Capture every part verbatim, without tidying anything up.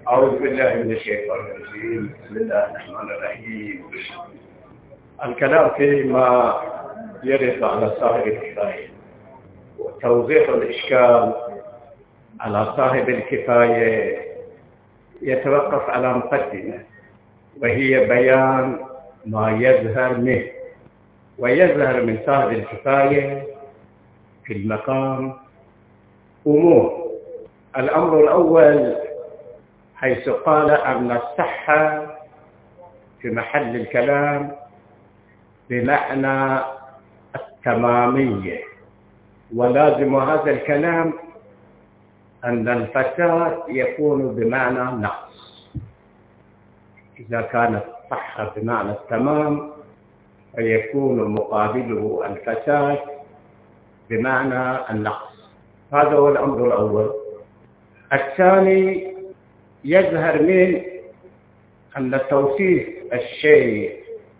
أعوذ بالله من الشيطان الرجيم. بسم الله الرحمن الرحيم. الكلام فيما يرد على صاحب الكفاية وتوضيح الإشكال على صاحب الكفاية يتوقف على مقدمة، وهي بيان ما يظهر منه. ويظهر من صاحب الكفاية في المقام أمور. الأمر الأول حيث قال أن الصحة في محل الكلام بمعنى التمامية، ولازم هذا الكلام أن الفساد يكون بمعنى نقص. إذا كانت الصحة بمعنى التمام فيكون مقابله الفساد بمعنى النقص. هذا هو الأمر الأول. الثاني يظهر من أن توصيف الشيء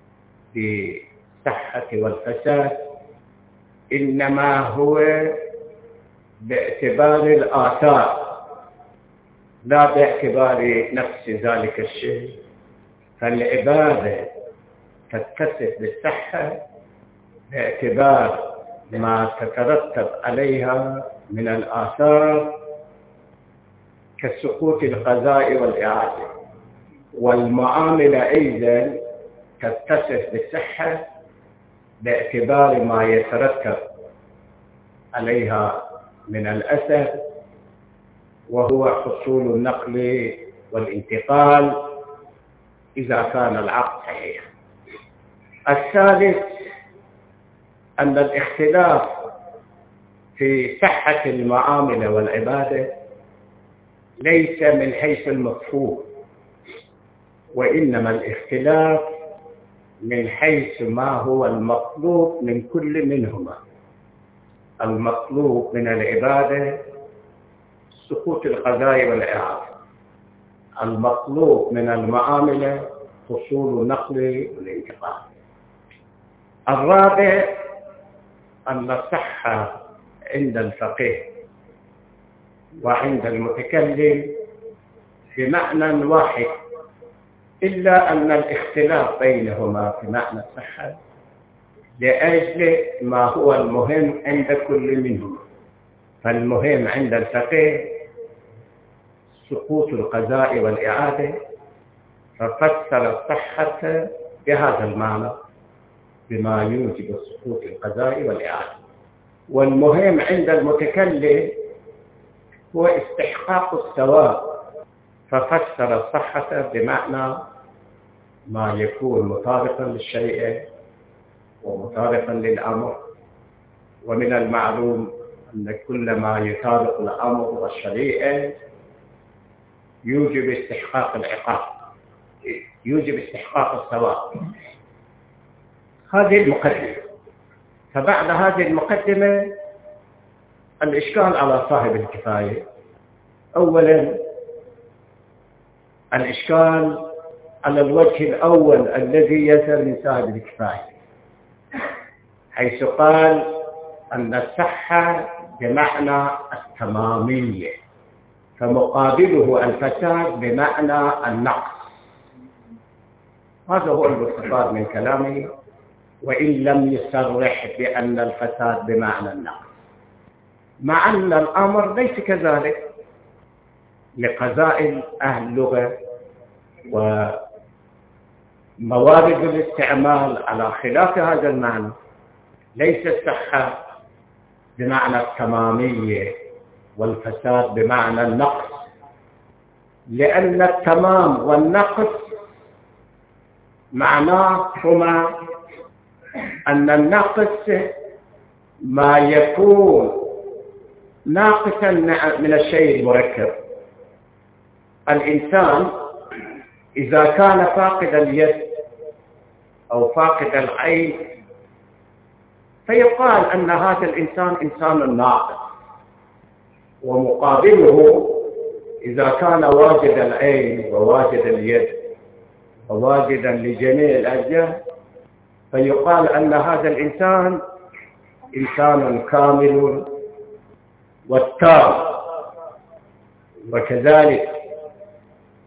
بالصحة والفساد إنما هو باعتبار الآثار لا باعتبار نفس ذلك الشيء. فالعبادة تتصف بالصحة باعتبار ما تترتب عليها من الآثار كسقوط القضاء والإعادة، والمعاملة أيضا تتصف بالصحة باعتبار ما يترتب عليها من الأثر، وهو حصول النقل والانتقال إذا كان العقد صحيح. الثالث أن الاختلاف في صحة المعاملة والعبادة ليس من حيث المفهوم، وإنما الاختلاف من حيث ما هو المطلوب من كل منهما. المطلوب من العبادة سقوط القضاء والإعادة، المطلوب من المعاملة حصول النقل والانتقال. الرابع أن الصحة عند الفقيه وعند المتكلم بمعنى واحد، إلا أن الاختلاف بينهما في معنى الصحة لأجل ما هو المهم عند كل منهما. فالمهم عند الفقيه سقوط القضاء والإعادة، ففسر الصحة بهذا المعنى بما يوجب سقوط القضاء والإعادة. والمهم عند المتكلم هو استحقاق الثواب، ففسر الصحة بمعنى ما يكون مطابقا للشريعة ومطابقا للأمر. ومن المعلوم أن كل ما يطابق الأمر والشريعة يوجب استحقاق العقاب، يوجب استحقاق الثواب. هذه المقدمة. فبعد هذه المقدمة الإشكال على صاحب الكفاية. أولا الإشكال على الوجه الأول الذي يظهر من صاحب الكفاية، حيث قال أن الصحة بمعنى التمامية، فمقابله الفساد بمعنى النقص. هذا هو المستفاد من كلامه، وإن لم يصرح بأن الفساد بمعنى النقص، مع أن الأمر ليس كذلك لقضاء أهل اللغة وموارد الاستعمال على خلاف هذا المعنى. ليس الصحة بمعنى التمامية والفساد بمعنى النقص، لأن التمام والنقص معناهما أن النقص ما يكون ناقصا من الشيء المركب. الإنسان إذا كان فاقد اليد أو فاقد العين فيقال أن هذا الإنسان إنسان ناقص، ومقابله إذا كان واجد العين وواجد اليد وواجدا لجميع الأجزاء فيقال أن هذا الإنسان إنسان كامل والتام. وكذلك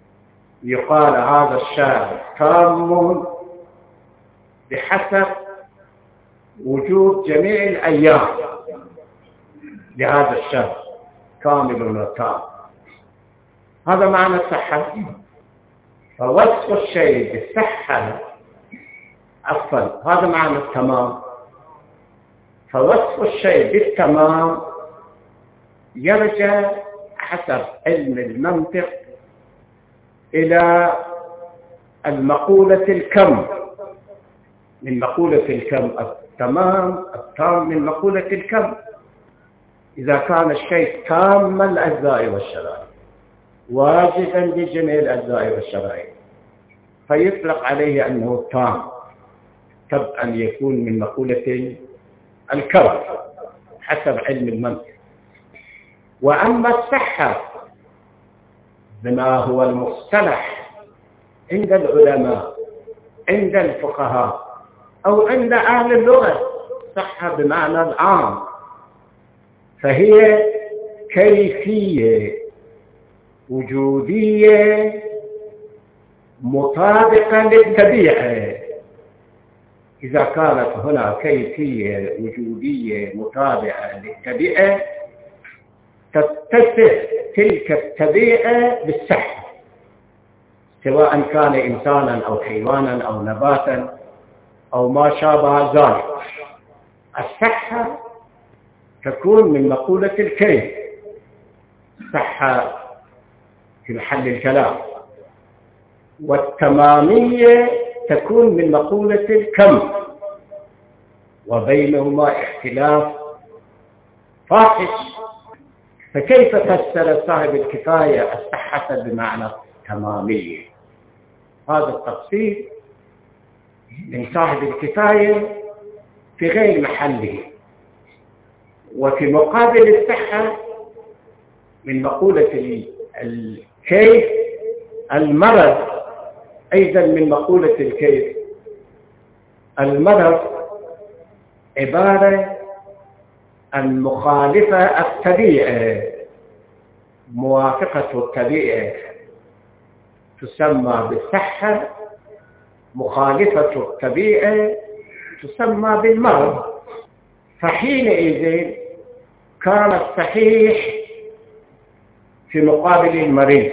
يقال هذا الشهر تام بحسب وجود جميع الأيام لهذا الشهر كامل وتام. هذا معنى الصحة. فوصف الشيء بالصحة عفوا هذا معنى التمام. فوصف الشيء بالتمام يرجع حسب علم المنطق إلى المقولة الكم من مقولة الكم. التمام التام من مقولة الكم. إذا كان الشيء تام الأجزاء والشرائط واجدا لجميع الأجزاء والشرائط فيطلق عليه أنه تام، طبعا يكون من مقولة الكم حسب علم المنطق. وأما الصحة بما هو المصطلح عند العلماء عند الفقهاء أو عند أهل اللغة، صحة بمعنى العام، فهي كيفية وجودية مطابقة للطبيعة. إذا كانت هنا كيفية وجودية مطابقة للطبيعة تتصف تلك الطبيعة بالصحة، سواء كان إنسانا أو حيوانا أو نباتا أو ما شابه ذلك. الصحة تكون من مقولة الكيف، صحة في محل الكلام، والتمامية تكون من مقولة الكم، وبينهما اختلاف فاحش. فكيف فسر صاحب الكفاية الصحة بمعنى تمامية؟ هذا التفسير من صاحب الكفاية في غير محله. وفي مقابل الصحة من مقولة الكيف المرض، أيضا من مقولة الكيف. المرض عبارة عن مخالفة الطبيعة، موافقة الطبيعة تسمى بالصحة، مخالفة الطبيعة تسمى بالمرض. فحينئذ كان الصحيح في مقابل المريض،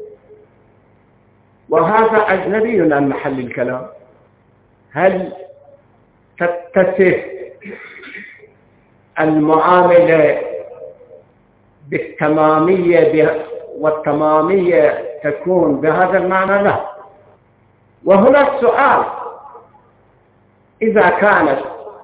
وهذا أجنبي عن محل الكلام. هل تتصف المعاملة بالتمامية والتمامية تكون بهذا المعنى؟ لا. وهنا السؤال: إذا كانت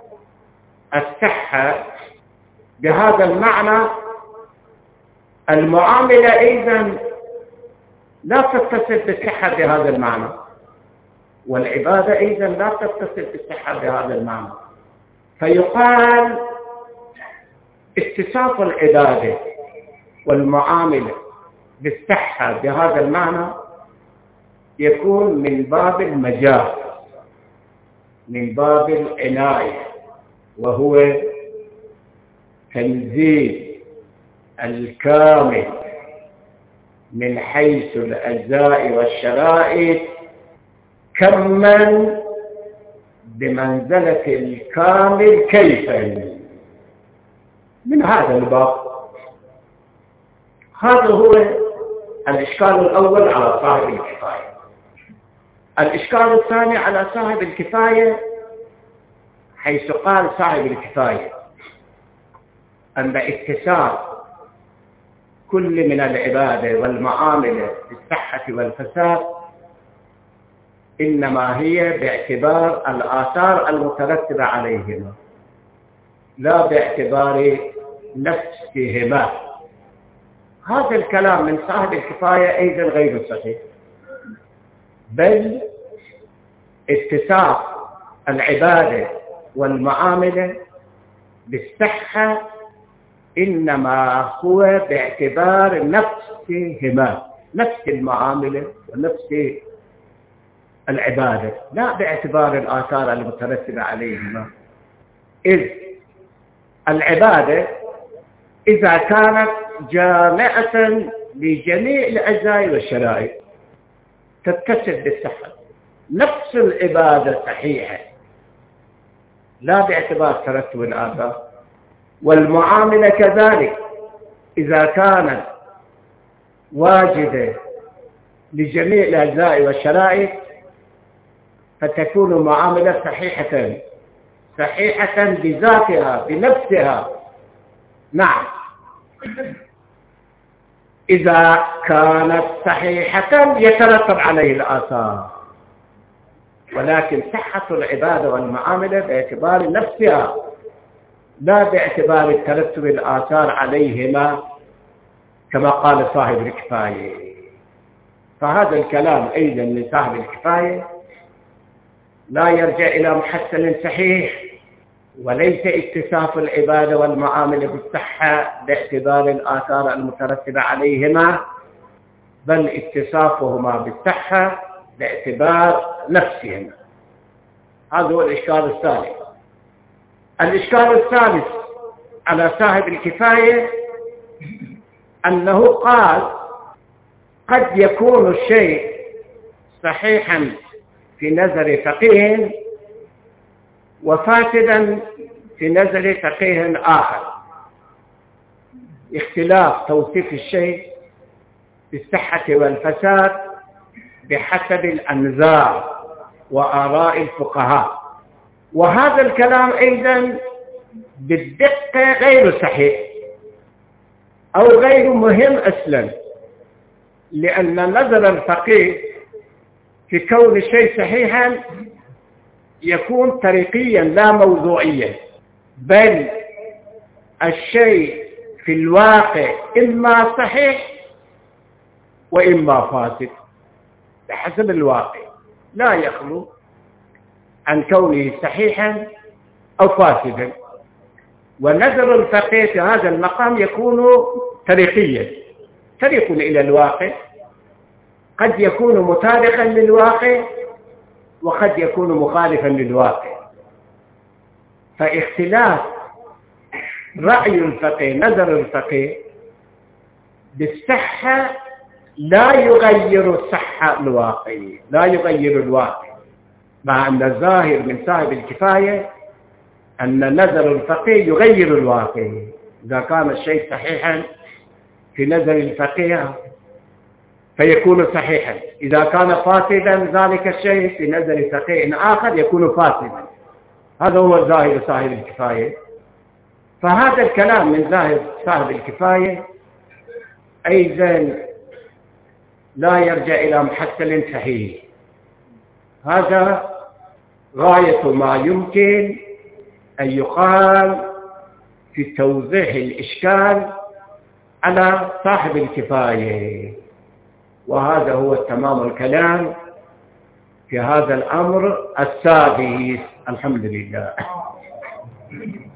الصحة بهذا المعنى، المعاملة أيضا لا تتصف بالصحة بهذا المعنى، والعبادة أيضا لا تتصف بالصحة بهذا المعنى. فيقال اتصاف العبادة والمعاملة بالصحة بهذا المعنى يكون من باب المجاز، من باب العناية، وهو تنزيل الكامل من حيث الأجزاء والشرائط كما بمنزلة الكامل كيفا. من هذا الباب. هذا هو الإشكال الأول على صاحب الكفاية. الإشكال الثاني على صاحب الكفاية حيث قال صاحب الكفاية أن اتصال كل من العبادة والمعاملة بالصحة والفساد إنما هي باعتبار الآثار المترتبة عليهما، لا باعتبار نفسهما. هذا الكلام من صاحب الكفاية أيضا غير صحيح، بل اتصاف العبادة والمعاملة بالصحة إنما هو باعتبار نفسهما، نفس المعاملة ونفس العبادة، لا باعتبار الآثار المترتبة عليهما. إذ العبادة إذا كانت جامعة لجميع الأجزاء والشرائط تتصل بالصحة. نفس العبادة صحيحة لا باعتبار ترتب الآثار، والمعاملة كذلك إذا كانت واجبة لجميع الأجزاء والشرائط فتكون المعاملة صحيحة صحيحة بذاتها بنفسها. نعم، إذا كانت صحيحة يترتب عليه الآثار، ولكن صحة العبادة والمعاملة باعتبار نفسها لا باعتبار ترتب الآثار عليهما كما قال صاحب الكفاية. فهذا الكلام أيضا لصاحب الكفاية لا يرجع إلى محسن صحيح، وليس اتصاف العبادة والمعاملة بالصحة باعتبار الآثار المترتبة عليهما، بل اتصافهما بالصحة باعتبار نفسهما. هذا هو الإشكال الثالث. الإشكال الثالث على صاحب الكفاية أنه قال قد يكون الشيء صحيحا في نظر فقيه وفاسدا في نظر فقيه آخر، اختلاف توصيف الشيء بالصحة والفساد بحسب الأنظار وآراء الفقهاء. وهذا الكلام أيضا بالدقة غير صحيح أو غير مهم أصلا، لأن نظر الفقيه في كون الشيء صحيحا يكون طريقيا لا موضوعيا، بل الشيء في الواقع إما صحيح وإما فاسد بحسب الواقع، لا يخلو عن كونه صحيحا أو فاسدا. ونظر الفقيه في هذا المقام يكون طريقيا، طريق إلى الواقع، قد يكون مطابقا للواقع وقد يكون مخالفا للواقع. فاختلاف رأي الفقيه نظر الفقيه بالصحة لا يغير الصحة الواقعية، لا يغير الواقع، مع أن الظاهر من صاحب الكفاية أن نظر الفقيه يغير الواقع. إذا كان الشيء صحيحا في نظر الفقيه فيكون صحيحا، إذا كان فاسدا ذلك الشيء في نظر فقيه آخر يكون فاسدا. هذا هو ظاهر صاحب الكفاية. فهذا الكلام من ظاهر صاحب الكفاية أيضا لا يرجع إلى محصل صحيح. هذا غاية ما يمكن أن يقال في توضيح الإشكال على صاحب الكفاية، وهذا هو تمام الكلام في هذا الأمر السادس. الحمد لله.